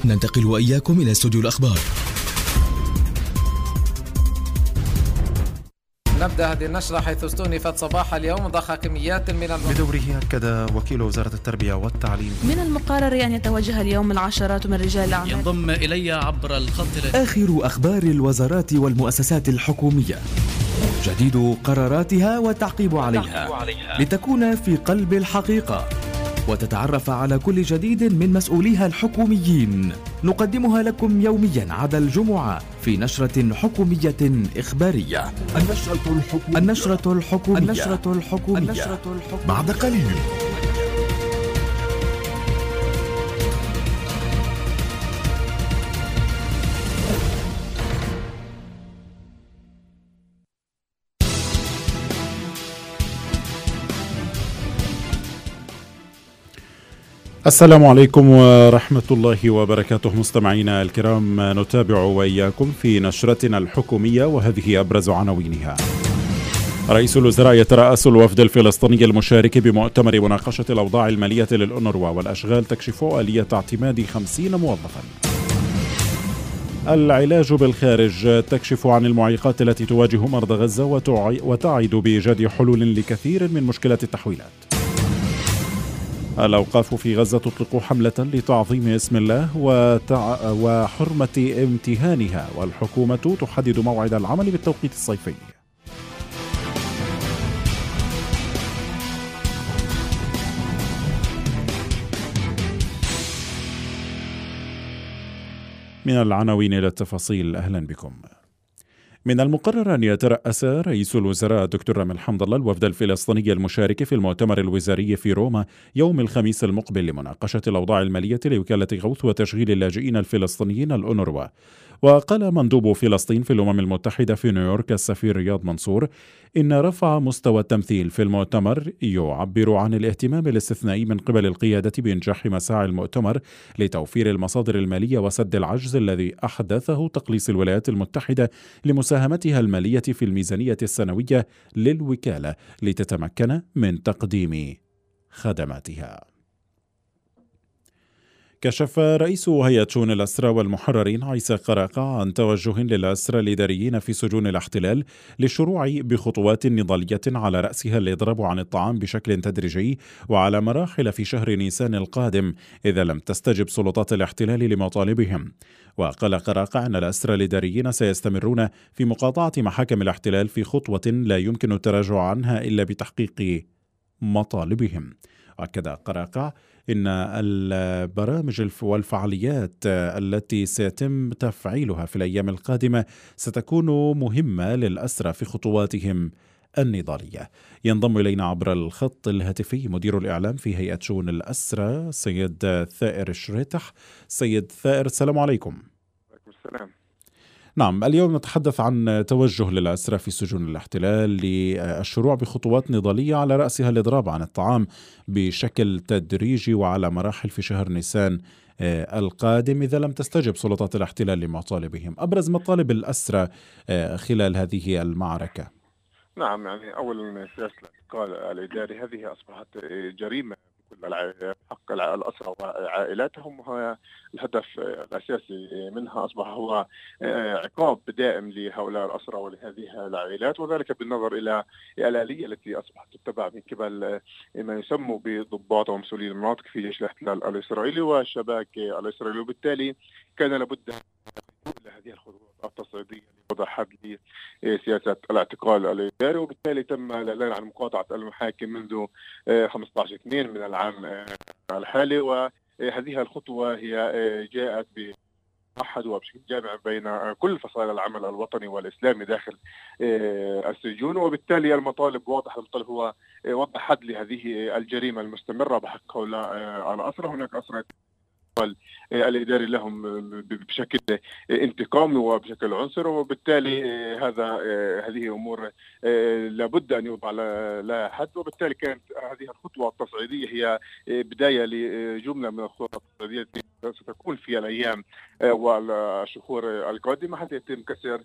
ننتقل وإياكم إلى استوديو الأخبار. نبدأ هذه النشرة حيث استؤنفت صباح اليوم ضخ كميات من بدوره أكد وكيل وزارة التربية والتعليم من المقرر أن يتوجه اليوم العشرات من رجال الأعمال. ينضم إلي عبر الخط آخر أخبار الوزارات والمؤسسات الحكومية، جديد قراراتها والتعقيب عليها لتكون في قلب الحقيقة وتتعرف على كل جديد من مسؤوليها الحكوميين. نقدمها لكم يوميا عدا الجمعة في نشرة حكومية إخبارية. النشرة الحكومية بعد قليل. السلام عليكم ورحمة الله وبركاته. مستمعينا الكرام، نتابع وإياكم في نشرتنا الحكومية وهذه أبرز عناوينها. رئيس الوزراء يترأس الوفد الفلسطيني المشارك بمؤتمر مناقشة الأوضاع المالية للأونروا، والأشغال تكشف آلية اعتماد 50 موظفا. العلاج بالخارج تكشف عن المعيقات التي تواجه مرضى غزة وتعد بإيجاد حلول لكثير من مشكلة التحويلات. الأوقاف في غزة تطلق حملة لتعظيم اسم الله وحرمة امتهانها، والحكومة تحدد موعد العمل بالتوقيت الصيفي. من العناوين إلى التفاصيل، أهلا بكم. من المقرر أن يترأس رئيس الوزراء الدكتور رامي حمد الله الوفد الفلسطيني المشارك في المؤتمر الوزاري في روما يوم الخميس المقبل لمناقشة الأوضاع المالية لوكالة غوث وتشغيل اللاجئين الفلسطينيين الأونروا. وقال مندوب فلسطين في الأمم المتحدة في نيويورك السفير رياض منصور إن رفع مستوى التمثيل في المؤتمر يعبر عن الاهتمام الاستثنائي من قبل القيادة بإنجاح مساعي المؤتمر لتوفير المصادر المالية وسد العجز الذي أحدثه تقليص الولايات المتحدة لمساهمتها المالية في الميزانية السنوية للوكالة لتتمكن من تقديم خدماتها. كشف رئيس هيئة شؤون الأسرى والمحررين عيسى قراقع عن توجه للأسرى الإداريين في سجون الاحتلال للشروع بخطوات نضالية على رأسها الإضراب عن الطعام بشكل تدريجي وعلى مراحل في شهر نيسان القادم إذا لم تستجب سلطات الاحتلال لمطالبهم. وقال قراقع أن الأسرى الإداريين سيستمرون في مقاطعة محاكم الاحتلال في خطوة لا يمكن التراجع عنها إلا بتحقيق مطالبهم. أكد قراقع إن البرامج والفعاليات التي سيتم تفعيلها في الأيام القادمة ستكون مهمة للأسرى في خطواتهم النضالية. ينضم إلينا عبر الخط الهاتفي مدير الإعلام في هيئة شؤون الأسرى سيد ثائر الشريتح. سيد ثائر، السلام عليكم. وعليكم السلام. نعم، اليوم نتحدث عن توجه للأسرى في سجون الاحتلال للشروع بخطوات نضالية على رأسها الإضراب عن الطعام بشكل تدريجي وعلى مراحل في شهر نيسان القادم إذا لم تستجب سلطات الاحتلال لمطالبهم. أبرز مطالب الأسرى خلال هذه المعركة. نعم، يعني أولا سياسة الاعتقال الإداري هذه أصبحت جريمة بكل حق الأسرى وعائلاتهم، وهو الهدف الأساسي منها أصبح هو عقاب دائم لهؤلاء الأسرى ولهذه العائلات، وذلك بالنظر إلى الآلية التي أصبحت تتبع من قبل ما يسمى بضباط ومسؤولين المناطق في جيش الاحتلال الإسرائيلي والشباك الإسرائيلي، وبالتالي كان لابد هذه الخطوات التصعيدية لوضع حد لسياسة الاعتقال الإداري، وبالتالي تم الإعلان عن مقاطعة المحاكم منذ 15/2 من العام الحالي. وهذه الخطوة هي جاءت بوحد وبشكل جامع بين كل فصائل العمل الوطني والإسلامي داخل السجون، وبالتالي المطالب واضحة. المطالب هو وضع حد لهذه الجريمة المستمرة بحق هؤلاء الأسرى. هناك أسرى الإداري لهم بشكل انتقامي وبشكل عنصري، وبالتالي هذه أمور لابد أن يوضع لها حد، وبالتالي كانت هذه الخطوة التصعيدية هي بداية لجملة من الخطوات التصعيدية ستكون في الأيام والشهور القادمة حتى يتم كسر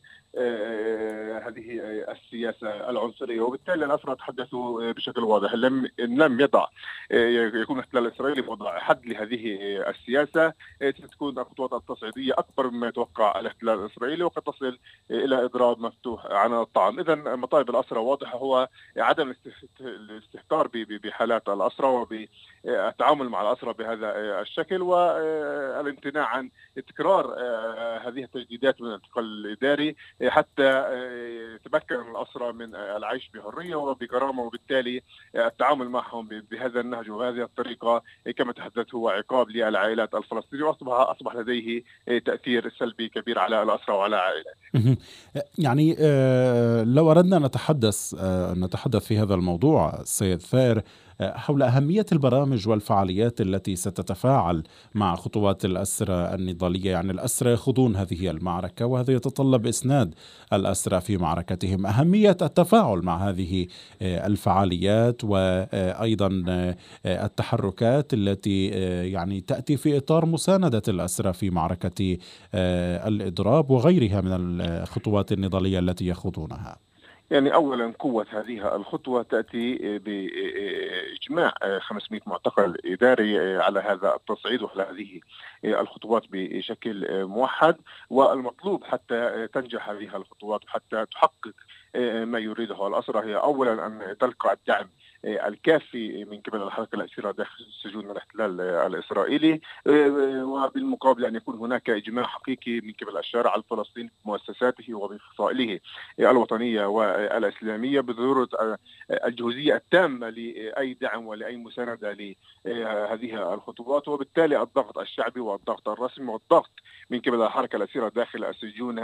هذه السياسة العنصرية. وبالتالي الأسرى تحدثوا بشكل واضح، لم يضع يكون الاحتلال الإسرائيلي وضع حد لهذه السياسة، ستكون الخطوات التصعيدية أكبر مما يتوقع الاحتلال الإسرائيلي، وقد تصل إلى إضراب مفتوح عن الطعام. إذن مطالب الأسرى واضحة، هو عدم الاستهتار بحالات الأسرى وبالتعامل مع الأسرى بهذا الشكل، والامتناع عن تكرار هذه التجديدات من الانتقال الإداري حتى يتمكن الأسرى من العيش بحرية وبكرامة، وبالتالي التعامل معهم بهذا النهج وبهذه الطريقة كما تحدث هو عقاب للعائلات الفلسطينية، وأصبح لديه تأثير سلبي كبير على الأسرى وعلى عائلاتهم. يعني لو أردنا نتحدث في هذا الموضوع سيد ثائر حول أهمية البرامج والفعاليات التي ستتفاعل مع خطوات الأسرى النضالية، يعني الأسرى يخوضون هذه المعركة وهذا يتطلب إسناد الأسرى في معركتهم، أهمية التفاعل مع هذه الفعاليات وأيضا التحركات التي يعني تأتي في إطار مساندة الأسرى في معركة الإضراب وغيرها من الخطوات النضالية التي يخوضونها. يعني أولا قوة هذه الخطوة تأتي بإجماع 500 معتقل إداري على هذا التصعيد وعلى هذه الخطوات بشكل موحد، والمطلوب حتى تنجح هذه الخطوات وحتى تحقق ما يريده الأسرى هي أولا أن تلقى الدعم الكافي من قبل الحركة الأسيرة داخل سجون الاحتلال الإسرائيلي، وبالمقابل أن يكون هناك إجماع حقيقي من قبل الشارع الفلسطيني بمؤسساته وبفصائله الوطنية والإسلامية بضرورة الجهوزية التامة لأي دعم ولأي مساندة لهذه الخطوات. وبالتالي الضغط الشعبي والضغط الرسمي والضغط من قبل الحركة الأسيرة داخل السجون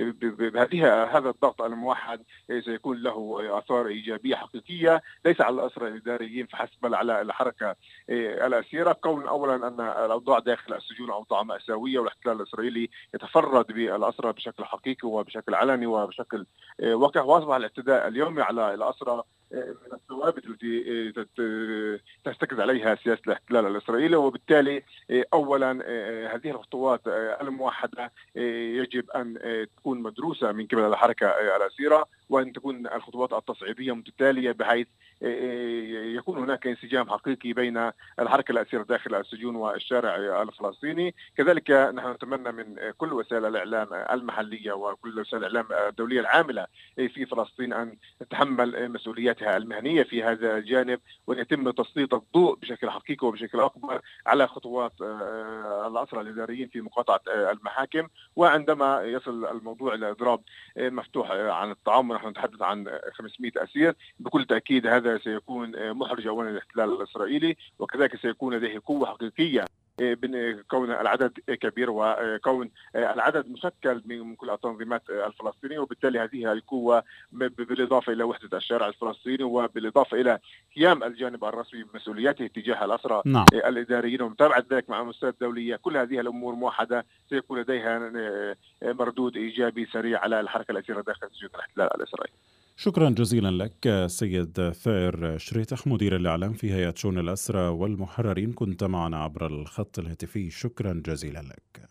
هذا الضغط الموحد سيكون له آثار إيجابية حقيقية ليس على الأسرى الإداريين فحسب بل على الحركة الأسيرة، كون أولا أن الأوضاع داخل السجون أوضاع مأساوية والاحتلال الإسرائيلي يتفرد بالأسرى بشكل حقيقي وبشكل علني وبشكل وقح، وأصبح الاعتداء اليومي على الأسرى من الثوابت التي تستكد عليها سياسة الاحتلال الإسرائيلي. وبالتالي أولا هذه الخطوات الموحدة يجب أن تكون مدروسة من قبل الحركة الأسيرة، وأن تكون الخطوات التصعيدية متتالية بحيث يكون هناك انسجام حقيقي بين الحركة الأسيرة داخل السجون والشارع الفلسطيني. كذلك نحن نتمنى من كل وسائل الإعلام المحلية وكل وسائل الإعلام الدولية العاملة في فلسطين أن تتحمل مسؤولياتها المهنية في هذا الجانب، وأن يتم تسليط الضوء بشكل حقيقي وبشكل أكبر على خطوات الأسرى الإداريين في مقاطعة المحاكم. وعندما يصل الموضوع إلى إضراب مفتوح عن الطعام، نحن نتحدث عن 500 أسير، بكل تأكيد هذا سيكون محرج أولا للاحتلال الإسرائيلي، وكذلك سيكون لديه قوة حقيقية كون العدد كبير وكون العدد مشكل من كل التنظيمات الفلسطينية، وبالتالي هذه القوة بالإضافة إلى وحدة الشارع الفلسطيني وبالإضافة إلى قيام الجانب الرسمي بمسؤولياته تجاه الأسرى الإداريين ومتابعة ذلك مع المؤسسات الدولية، كل هذه الأمور موحدة سيكون لديها مردود إيجابي سريع على الحركة الأسيرة داخل سجون الاحتلال الإسرائيلي. شكرا جزيلا لك سيد ثائر شريتخ مدير الإعلام في هيئة شؤون الأسرى والمحررين، كنت معنا عبر الخط الهاتفي، شكرا جزيلا لك.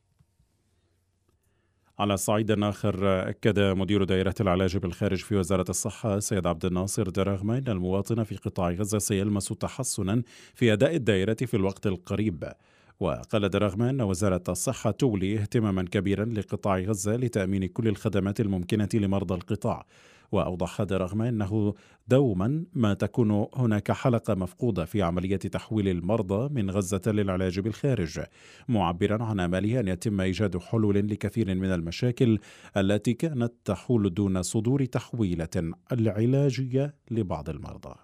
على صعيد آخر، أكد مدير دائرة العلاج بالخارج في وزارة الصحة سيد عبد الناصر دراغما أن المواطن في قطاع غزة سيلمس تحسنا في أداء الدائرة في الوقت القريب. وقال دراغما أن وزارة الصحة تولي اهتماما كبيرا لقطاع غزة لتأمين كل الخدمات الممكنة لمرضى القطاع. وأوضح دراغما أنه دوما ما تكون هناك حلقة مفقودة في عملية تحويل المرضى من غزة للعلاج بالخارج، معبرا عن آماله أن يتم إيجاد حلول لكثير من المشاكل التي كانت تحول دون صدور تحويلة العلاجية لبعض المرضى.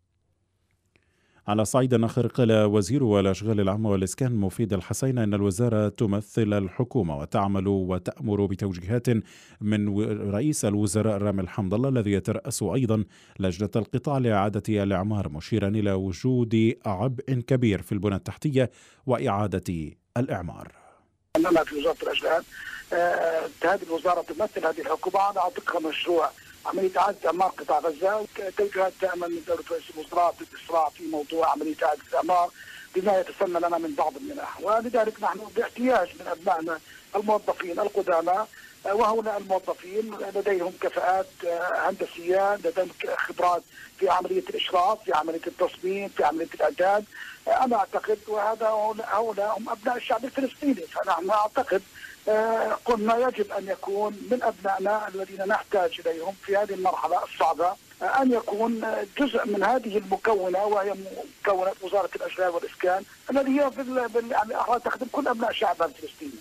على صعيد آخر، قال وزير الأشغال العامة والإسكان مفيد الحسين أن الوزارة تمثل الحكومة وتعمل وتأمر بتوجيهات من رئيس الوزراء رامي حمد الله الذي يترأس أيضا لجنة القطاع لإعادة الإعمار، مشيرا إلى وجود عبء كبير في البنى التحتية وإعادة الإعمار. أننا في وزارة الأشغال هذه الوزارة تمثل هذه الحكومة، أنا أعطيكم مشروع عملية إعادة إعمار قطاع غزة، وتوجيهات دائما من دولة رئيس الوزراء بالإسراع في موضوع عملية إعادة الإعمار بما يتسنى لنا من بعض المنح، ولذلك نحن باحتياج من أبنائنا الموظفين القدامى، وهؤلاء الموظفين لديهم كفاءات هندسية، لديهم خبرات في عملية الإشراف، في عملية التصميم، في عملية الإعداد. أنا أعتقد هؤلاء هم أبناء الشعب الفلسطيني، فنحن أعتقد قلنا يجب أن يكون من أبنائنا الذين نحتاج إليهم في هذه المرحلة الصعبة أن يكون جزء من هذه المكونة، وهي مكونة وزارة الأشغال والإسكان الذي هي يعني تخدم كل أبناء شعبها الفلسطيني.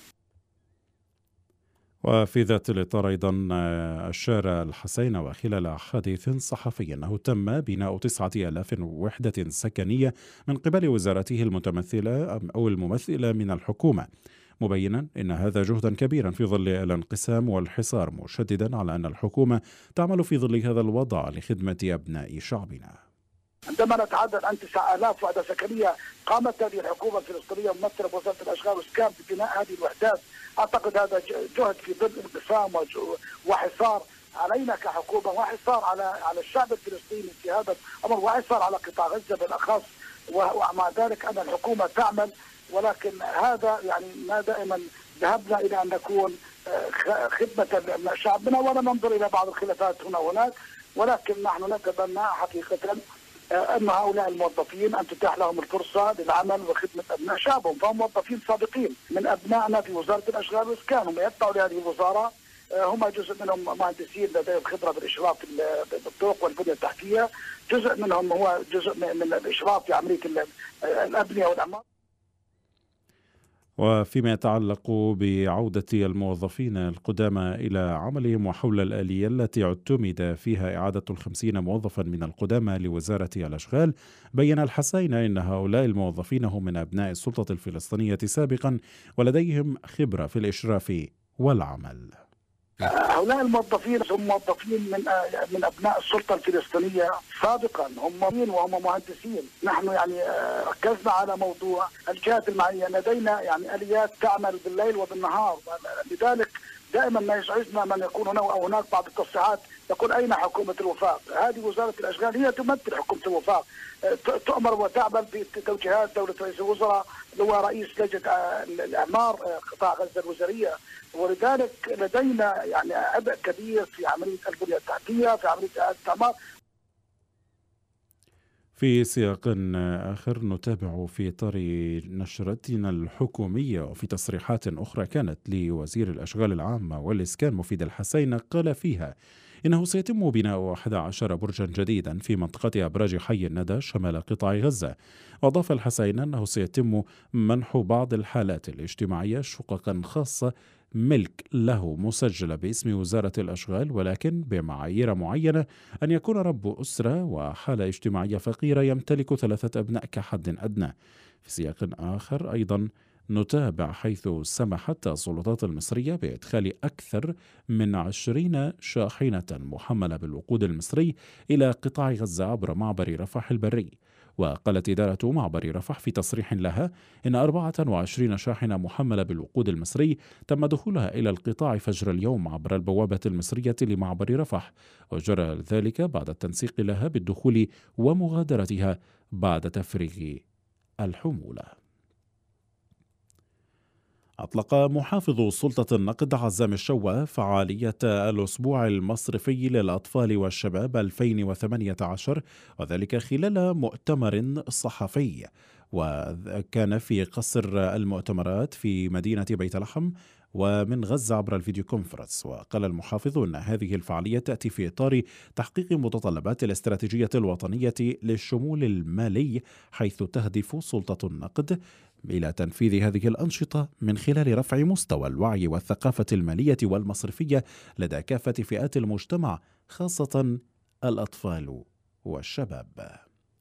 وفي ذات الإطار أيضا أشار الحسين وخلال حديث صحفي أنه تم بناء 9000 وحدة سكنية من قبل وزارته المتمثلة أو الممثلة من الحكومة، مبينا أن هذا جهدا كبيرا في ظل الانقسام والحصار، مشددا على أن الحكومة تعمل في ظل هذا الوضع لخدمة أبناء شعبنا. عندما نتحدث عن 9000 وحدة سكنية قامت هذه الحكومة الفلسطينية ممثلة بوزارة الأشغال والإسكان ببناء هذه الوحدات، أعتقد هذا جهد في ظل انقسام وحصار علينا كحكومة، وحصار على الشعب الفلسطيني في هذا الأمر، وحصار على قطاع غزة بالأخص. ومع ذلك أن الحكومة تعمل، ولكن هذا يعني ما دائما ذهبنا إلى أن نكون خدمة لأبناء شعبنا، ولا ننظر إلى بعض الخلافات هنا وهناك، ولكن نحن نتبنى حقيقة أن هؤلاء الموظفين أن تتاح لهم الفرصة للعمل وخدمة أبناء شعبهم، فهم موظفين سابقين من أبنائنا في وزارة الأشغال والإسكان، هم يتبعوا لهذه الوزارة، هم جزء منهم مهندسين لديهم خبرة بالإشراف بالطرق والبنية التحتية، جزء منهم هو جزء من الإشراف في عملية الأبنية والأعمار. وفيما يتعلق بعودة الموظفين القدامى إلى عملهم وحول الآلية التي اعتمد فيها إعادة 50 موظفا من القدامى لوزارة الأشغال، بين الحسين أن هؤلاء الموظفين هم من أبناء السلطة الفلسطينية سابقا ولديهم خبرة في الإشراف والعمل. هؤلاء الموظفين هم موظفين من ابناء السلطه الفلسطينيه سابقا، هم مهندسين وهم مهندسين. نحن يعني ركزنا على موضوع الجهات المعنيه، لدينا يعني اليات تعمل بالليل وبالنهار، لذلك دائما ما يزعجنا من يكون هنا او هناك بعض التصريحات يقول اين حكومه الوفاق؟ هذه وزاره الاشغال هي تمثل حكومه الوفاق، تؤمر وتعمل بتوجيهات دوله رئيس الوزراء اللي هو رئيس لجنه الاعمار قطاع غزه الوزاريه، ولذلك لدينا يعني عبء كبير في عمليه البنيه التحتيه، في عمليه الاعمار. في سياق آخر نتابع في إطار نشرتنا الحكومية وفي تصريحات أخرى كانت لوزير الأشغال العامة والإسكان مفيد الحسين، قال فيها إنه سيتم بناء 11 برجا جديدا في منطقة أبراج حي الندى شمال قطاع غزة. وأضاف الحسين أنه سيتم منح بعض الحالات الاجتماعية شققا خاصة ملك له مسجلة باسم وزارة الأشغال، ولكن بمعايير معينة، أن يكون رب أسرة وحالة اجتماعية فقيرة يمتلك 3 أبناء كحد أدنى. في سياق آخر أيضا نتابع حيث سمحت السلطات المصرية بإدخال أكثر من 20 شاحنة محملة بالوقود المصري إلى قطاع غزة عبر معبر رفح البري. وقالت إدارة معبر رفح في تصريح لها إن 24 شاحنة محملة بالوقود المصري تم دخولها إلى القطاع فجر اليوم عبر البوابة المصرية لمعبر رفح، وجرى ذلك بعد التنسيق لها بالدخول ومغادرتها بعد تفريغ الحمولة. أطلق محافظ سلطة النقد عزام الشوا فعالية الأسبوع المصرفي للأطفال والشباب 2018، وذلك خلال مؤتمر صحفي، وكان في قصر المؤتمرات في مدينة بيت لحم ومن غزة عبر الفيديو كونفرنس. وقال المحافظ أن هذه الفعالية تأتي في إطار تحقيق متطلبات الاستراتيجية الوطنية للشمول المالي، حيث تهدف سلطة النقد إلى تنفيذ هذه الأنشطة من خلال رفع مستوى الوعي والثقافة المالية والمصرفية لدى كافة فئات المجتمع، خاصة الأطفال والشباب.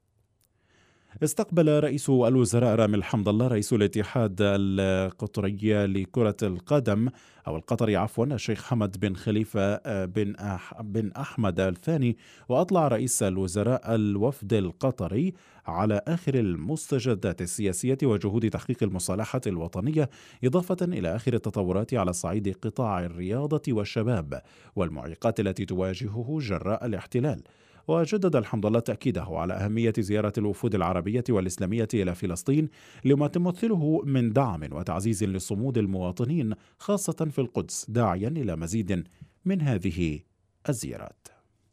استقبل رئيس الوزراء رامي الحمد الله رئيس الاتحاد القطري لكرة القدم أو القطري الشيخ حمد بن خليفة بن أحمد الثاني، وأطلع رئيس الوزراء الوفد القطري على آخر المستجدات السياسية وجهود تحقيق المصالحة الوطنية، إضافة إلى آخر التطورات على صعيد قطاع الرياضة والشباب والمعيقات التي تواجهه جراء الاحتلال. وجدد الحمد الله تأكيده على أهمية زيارة الوفود العربية والإسلامية إلى فلسطين لما تمثله من دعم وتعزيز لصمود المواطنين خاصة في القدس، داعيا إلى مزيد من هذه الزيارات.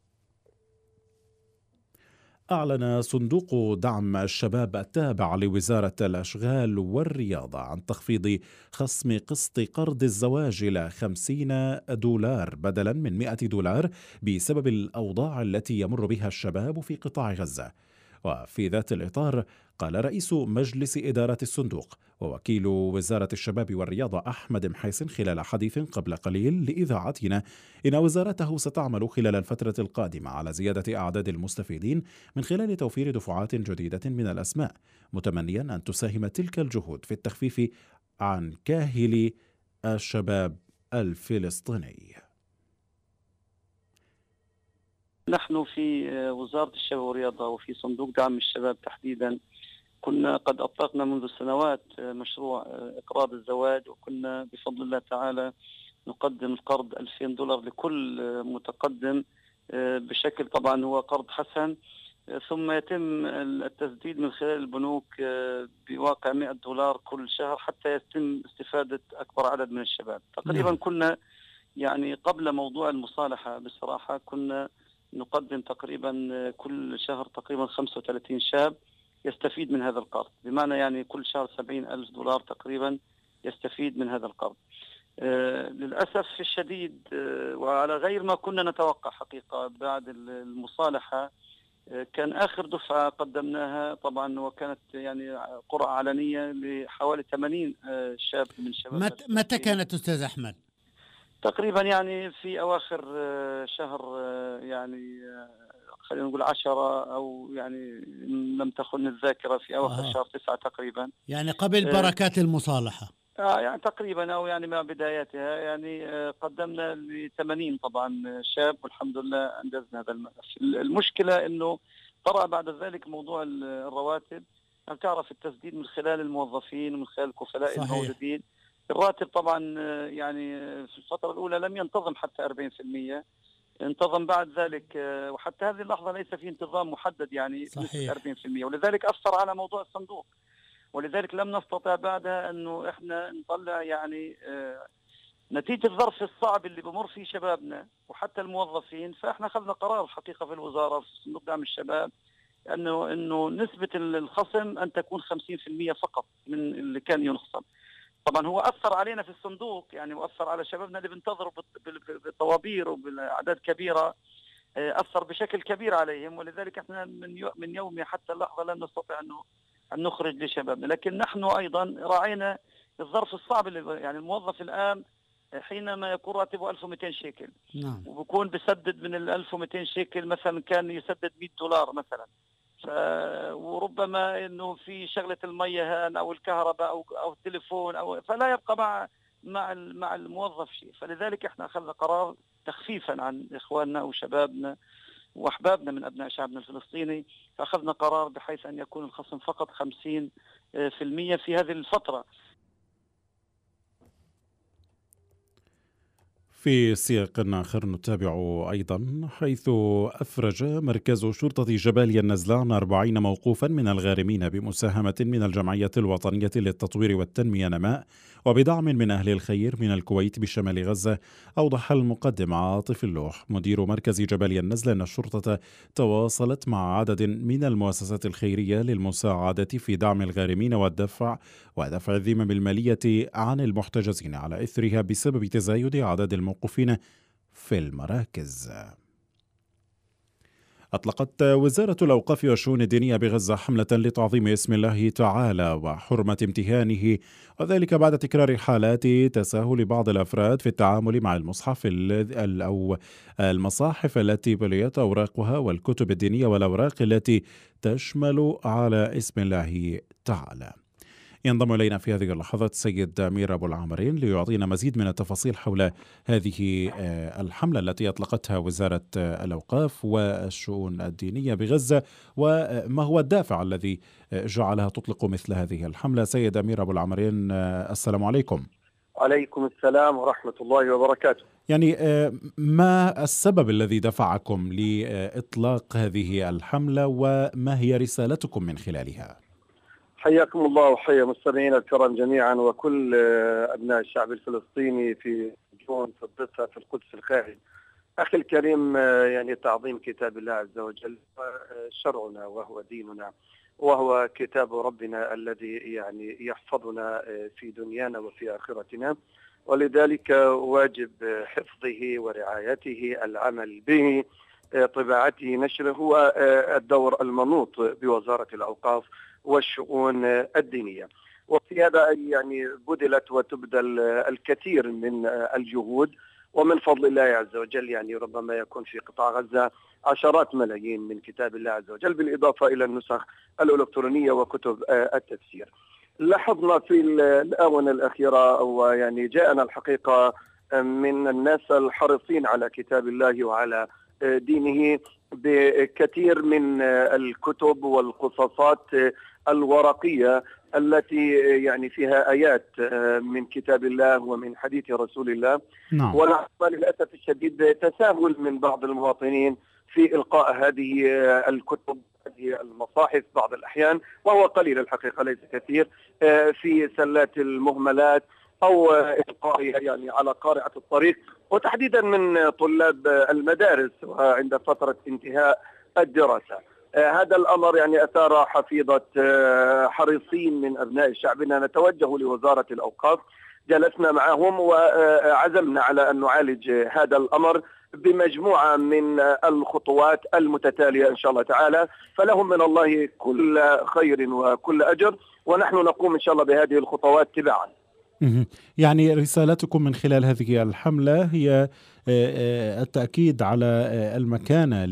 أعلن صندوق دعم الشباب التابع لوزارة الأشغال والرياضة عن تخفيض خصم قسط قرض الزواج إلى $50 بدلا من $100 بسبب الأوضاع التي يمر بها الشباب في قطاع غزة. وفي ذات الإطار قال رئيس مجلس إدارة الصندوق ووكيل وزارة الشباب والرياضة أحمد محيسن خلال حديث قبل قليل لإذاعتنا إن وزارته ستعمل خلال الفترة القادمة على زيادة أعداد المستفيدين من خلال توفير دفعات جديدة من الأسماء، متمنيا أن تساهم تلك الجهود في التخفيف عن كاهل الشباب الفلسطيني. نحن في وزارة الشباب والرياضة وفي صندوق دعم الشباب تحديدا كنا قد أطلقنا منذ سنوات مشروع إقراض الزواج، وكنا بفضل الله تعالى نقدم القرض $2000 لكل متقدم بشكل طبعا هو قرض حسن، ثم يتم التسديد من خلال البنوك بواقع $100 كل شهر حتى يتم استفادة أكبر عدد من الشباب. تقريبا كنا يعني قبل موضوع المصالحة بصراحة كنا نقدم تقريبا كل شهر تقريبا 35 شاب يستفيد من هذا القرض، بمعنى يعني كل شهر $70,000 تقريبا يستفيد من هذا القرض. للأسف الشديد وعلى غير ما كنا نتوقع حقيقة بعد المصالحة، كان آخر دفعة قدمناها طبعا وكانت يعني قرعة علنية لحوالي 80 شاب من شباب. متى كانت أستاذ أحمد؟ تقريبا يعني في أواخر شهر يعني خلينا نقول 10 أو يعني لم تخن الذاكرة في أواخر شهر 9 تقريبا، يعني قبل بركات المصالحة يعني تقريبا أو يعني مع بداياتها، يعني قدمنا ل80 طبعا شاب والحمد لله أنجزنا هذا الملف. المشكلة أنه طرأ بعد ذلك موضوع الرواتب، أن تعرف التسديد من خلال الموظفين ومن خلال الكفلاء الموجودين. الراتب طبعا يعني في الفترة الأولى لم ينتظم حتى 40%، انتظم بعد ذلك، وحتى هذه اللحظة ليس في انتظام محدد يعني 40%، ولذلك أثر على موضوع الصندوق، ولذلك لم نستطع بعدها أنه إحنا نطلع يعني نتيجة الظرف الصعب اللي بمر فيه شبابنا وحتى الموظفين. فإحنا أخذنا قرار حقيقة في الوزارة في صندوق دعم الشباب أنه نسبة الخصم أن تكون 50% فقط من اللي كان ينخصم. طبعا هو أثر علينا في الصندوق يعني، وأثر على شبابنا اللي بينتظروا بالطوابير وبالأعداد كبيرة، أثر بشكل كبير عليهم، ولذلك احنا من يومي حتى اللحظة لم نستطيع أن نخرج لشبابنا. لكن نحن أيضا راعينا الظرف الصعب اللي يعني الموظف الآن حينما يكون راتبه 1200 شيكل وبكون بسدد من 1200 شيكل مثلا كان يسدد $100 مثلا، وربما انه في شغله الميه او الكهرباء او التليفون فلا يبقى مع الموظف شيء. فلذلك احنا اخذنا قرار تخفيفا عن اخواننا وشبابنا واحبابنا من ابناء شعبنا الفلسطيني، فاخذنا قرار بحيث ان يكون الخصم فقط 50% في هذه الفتره. في سياق آخر نتابع أيضا، حيث أفرج مركز شرطة جباليا النزلان 40 موقوفا من الغارمين بمساهمة من الجمعية الوطنية للتطوير والتنمية نماء وبدعم من أهل الخير من الكويت بشمال غزة. أوضح المقدم عاطف اللوح مدير مركز جباليا النزل أن الشرطة تواصلت مع عدد من المؤسسات الخيرية للمساعدة في دعم الغارمين ودفع الذمم المالية عن المحتجزين على إثرها بسبب تزايد عدد الموقوفين في المراكز. أطلقت وزارة الأوقاف والشؤون الدينية بغزة حملة لتعظيم اسم الله تعالى وحرمة امتهانه، وذلك بعد تكرار حالات تساهل بعض الأفراد في التعامل مع المصحف أو المصاحف التي بليت أوراقها والكتب الدينية والأوراق التي تشمل على اسم الله تعالى. ينضم إلينا في هذه اللحظات السيد أمير أبو العامرين ليعطينا مزيد من التفاصيل حول هذه الحملة التي أطلقتها وزارة الأوقاف والشؤون الدينية بغزة، وما هو الدافع الذي جعلها تطلق مثل هذه الحملة. سيد أمير أبو العامرين، السلام عليكم. وعليكم السلام ورحمة الله وبركاته. يعني ما السبب الذي دفعكم لإطلاق هذه الحملة وما هي رسالتكم من خلالها؟ حياكم الله وحيا مستمعينا الكرام جميعا وكل أبناء الشعب الفلسطيني في جون في الضفة في القدس الخارج. أخي الكريم، يعني تعظيم كتاب الله عز وجل شرعنا وهو ديننا وهو كتاب ربنا الذي يعني يحفظنا في دنيانا وفي آخرتنا، ولذلك واجب حفظه ورعايته، العمل به، طباعته، نشره، هو الدور المنوط بوزارة الأوقاف والشؤون الدينية. وفي هذا يعني بذلت وتبذل الكثير من الجهود، ومن فضل الله عز وجل يعني ربما يكون في قطاع غزة عشرات ملايين من كتاب الله عز وجل، بالإضافة إلى النسخ الإلكترونية وكتب التفسير. لاحظنا في الآونة الأخيرة ويعني جاءنا الحقيقة من الناس الحريصين على كتاب الله وعلى دينه بكثير من الكتب والقصصات الورقية التي يعني فيها آيات من كتاب الله ومن حديث رسول الله. نعم. ونحن للأسف الشديد تساهل من بعض المواطنين في إلقاء هذه الكتب، هذه المصاحف بعض الأحيان، وهو قليل الحقيقة ليس كثير، في سلات المهملات أو إلقائها يعني على قارعة الطريق، وتحديدا من طلاب المدارس وعند فترة انتهاء الدراسة. هذا الأمر يعني أثار حفيظة حريصين من أبناء شعبنا. نتوجه لوزارة الأوقاف، جلسنا معهم وعزمنا على أن نعالج هذا الأمر بمجموعة من الخطوات المتتالية إن شاء الله تعالى، فلهم من الله كل خير وكل أجر، ونحن نقوم إن شاء الله بهذه الخطوات تباعا. يعني رسالتكم من خلال هذه الحملة هي التأكيد على المكانة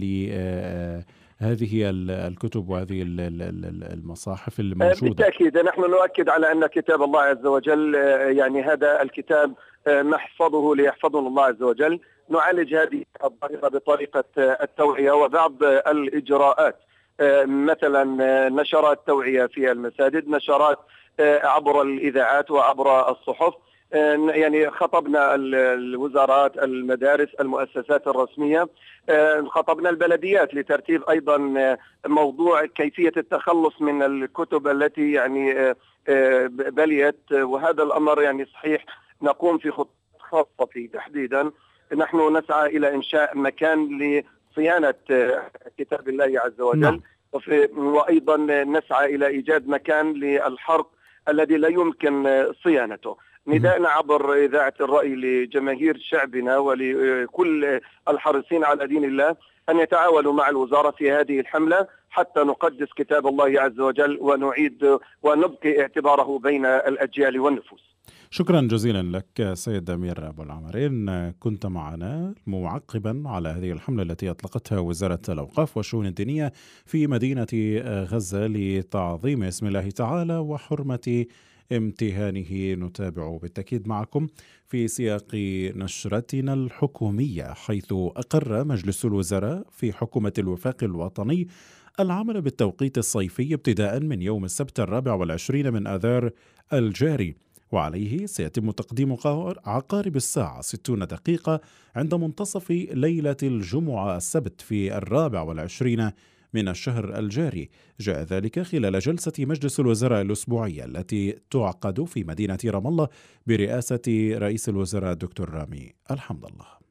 لهذه الكتب وهذه المصاحف الموجودة. بالتأكيد نحن نؤكد على أن كتاب الله عز وجل يعني هذا الكتاب نحفظه ليحفظه الله عز وجل. نعالج هذه الظاهرة بطريقة التوعية وبعض الإجراءات، مثلا نشرات توعية في المساجد، نشرات عبر الإذاعات وعبر الصحف، يعني خطبنا الوزارات، المدارس، المؤسسات الرسمية، خطبنا البلديات لترتيب أيضا موضوع كيفية التخلص من الكتب التي يعني بليت. وهذا الأمر يعني صحيح نقوم في خطوة خاصة فيه تحديدا. نحن نسعى إلى إنشاء مكان لصيانة كتاب الله عز وجل، وأيضا نسعى إلى إيجاد مكان للحرق الذي لا يمكن صيانته. نداءنا عبر إذاعة الرأي لجماهير شعبنا ولكل الحريصين على دين الله أن يتعاونوا مع الوزارة في هذه الحملة حتى نقدس كتاب الله عز وجل ونعيد ونبقي اعتباره بين الأجيال والنفوس. شكرا جزيلا لك سيد أمير أبو العمرين، كنت معنا معقبا على هذه الحملة التي أطلقتها وزارة الأوقاف والشؤون الدينية في مدينة غزة لتعظيم اسم الله تعالى وحرمة امتهانه. نتابع بالتأكيد معكم في سياق نشرتنا الحكومية، حيث أقر مجلس الوزراء في حكومة الوفاق الوطني العمل بالتوقيت الصيفي ابتداء من يوم السبت 24 من آذار الجاري، وعليه سيتم تقديم عقارب الساعة 60 دقيقة عند منتصف ليلة الجمعة السبت في 24 من الشهر الجاري. جاء ذلك خلال جلسة مجلس الوزراء الأسبوعية التي تعقد في مدينة رام الله برئاسة رئيس الوزراء الدكتور رامي الحمد الله.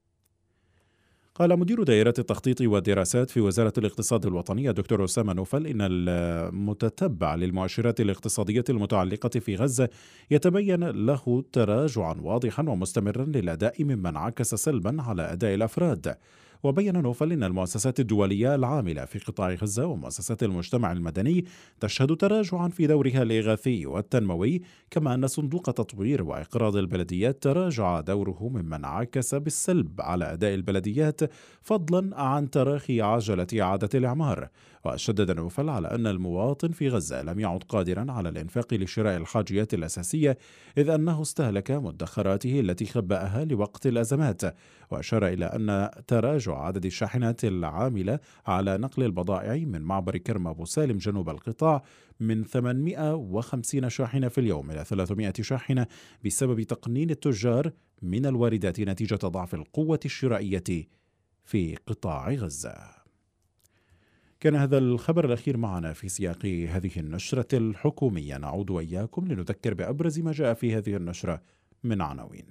قال مدير دائرة التخطيط والدراسات في وزارة الاقتصاد الوطنية دكتور أسامة نوفل إن المتتبع للمؤشرات الاقتصادية المتعلقة في غزة يتبين له تراجعا واضحا ومستمرا للأداء مما انعكس سلبا على أداء الأفراد. وبين نوفل إن المؤسسات الدولية العاملة في قطاع غزة ومؤسسات المجتمع المدني تشهد تراجعا في دورها الإغاثي والتنموي، كما أن صندوق تطوير وإقراض البلديات تراجع دوره مما انعكس بالسلب على أداء البلديات فضلا عن تراخي عجلة إعادة الإعمار. وشدد نوفل على أن المواطن في غزة لم يعد قادرا على الإنفاق لشراء الحاجيات الأساسية، إذ أنه استهلك مدخراته التي خبأها لوقت الأزمات. وأشار إلى أن تراجع عدد الشاحنات العاملة على نقل البضائع من معبر كرم أبو سالم جنوب القطاع من 850 شاحنة في اليوم إلى 300 شاحنة بسبب تقنين التجار من الواردات نتيجة ضعف القوة الشرائية في قطاع غزة. كان هذا الخبر الأخير معنا في سياق هذه النشرة الحكومية. نعود وإياكم لنذكر بأبرز ما جاء في هذه النشرة من عناوين.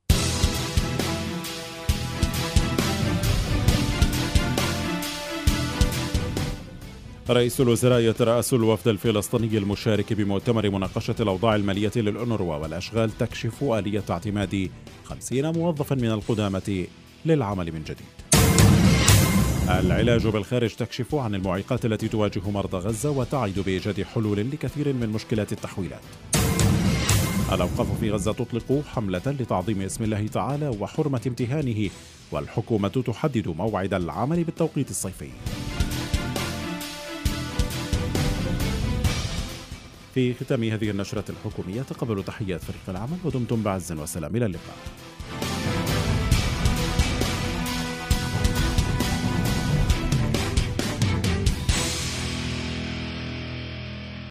رئيس الوزراء يترأس الوفد الفلسطيني المشارك بمؤتمر مناقشة الأوضاع المالية للأونروا والأشغال تكشف آلية اعتماد 50 موظفا من القدامى للعمل من جديد. العلاج بالخارج تكشف عن المعيقات التي تواجه مرضى غزة وتعد بإيجاد حلول لكثير من مشكلات التحويلات. الأوقاف في غزة تطلق حملة لتعظيم اسم الله تعالى وحرمة امتهانه، والحكومة تحدد موعد العمل بالتوقيت الصيفي. في ختام هذه النشرة الحكومية تقبلوا تحيات فريق العمل ودمتم بعز وسلام، إلى اللقاء.